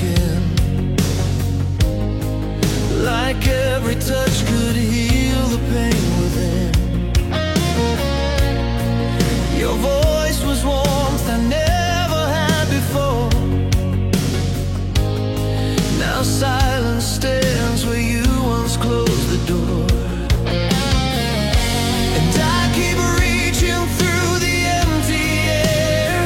again. Like every touch could heal the pain within. Your voice was warmth I never had before. Now silence stands where you once closed the door. And I keep reaching through the empty air,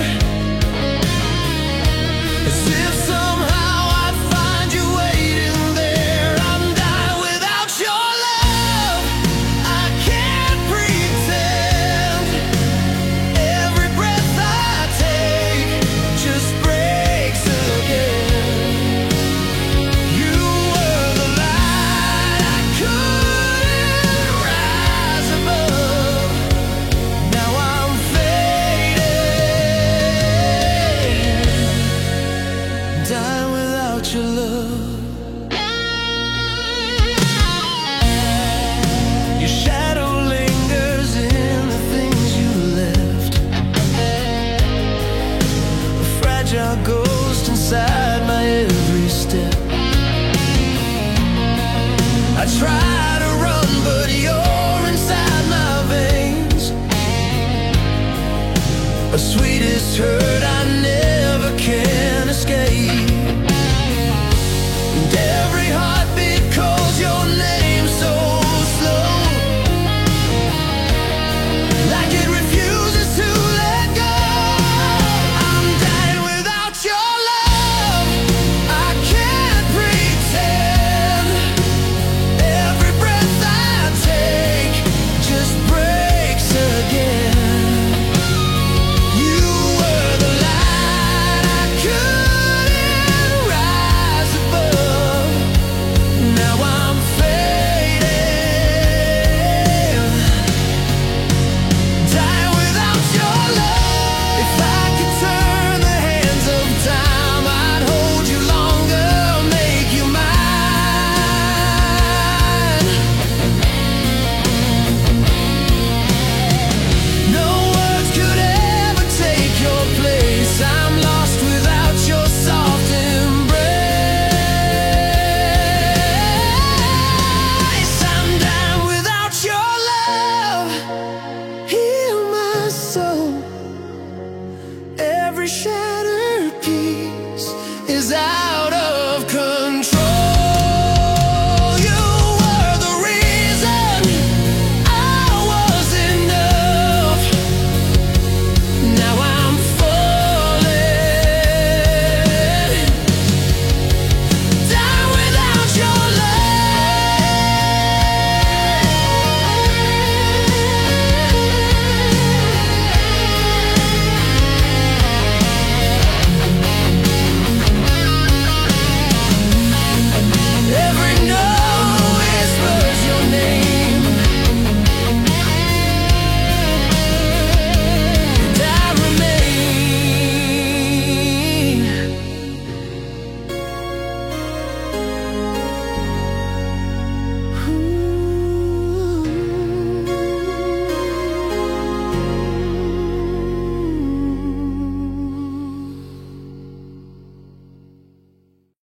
as if somehow I'd find you waiting there. I'm dying without your love, I can't pretend. Every breath I take just breaks again. You were the light I couldn't rise above. Now I'm fading, dying without your love.